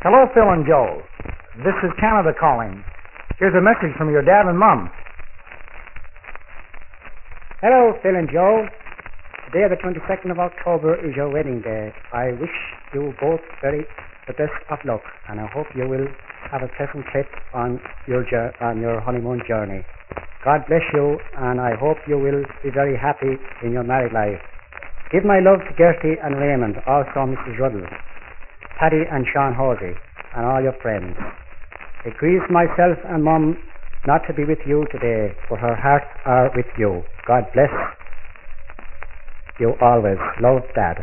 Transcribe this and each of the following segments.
Hello, Phil and Joe. This is Canada calling. Here's a message from your dad and mom. Hello, Phil and Joe. Today, the 22nd of October, is your wedding day. I wish you both the best of luck, and I hope you will have a pleasant trip on your honeymoon journey. God bless you, and I hope you will be very happy in your married life. Give my love to Gertie and Raymond, also Mrs. Ruddle, Paddy and Sean Hosey, and all your friends. It grieves myself and Mum not to be with you today, but her heart are with you. God bless you always. Love, Dad.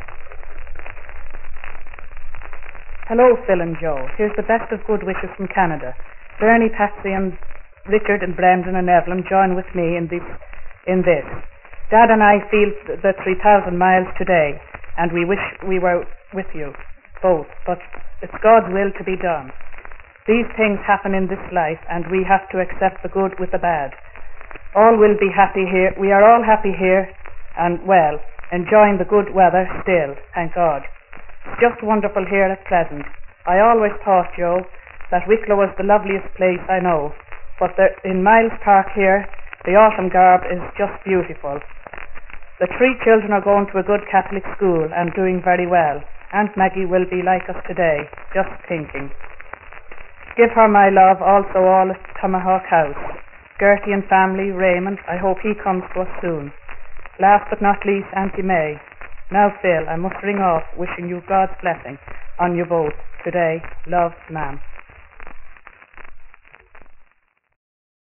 Hello, Phil and Joe. Here's the best of good wishes from Canada. Bernie, Patsy, and Richard and Brendan and Evelyn join with me in this. Dad and I feel the 3,000 miles today, and we wish we were with you both, but it's God's will to be done. These things happen in this life, and we have to accept the good with the bad. All will be happy here. We are all happy here, and well, enjoying the good weather still, thank God. It's just wonderful here at Pleasant. I always thought, Joe, that Wicklow was the loveliest place I know, but in Miles Park here, the autumn garb is just beautiful. The 3 children are going to a good Catholic school and doing very well. Aunt Maggie will be like us today, just thinking. Give her my love, also all at Tomahawk House. Gertie and family, Raymond, I hope he comes to us soon. Last but not least, Auntie May. Now, Phil, I must ring off, wishing you God's blessing on you both today. Love, Ma'am.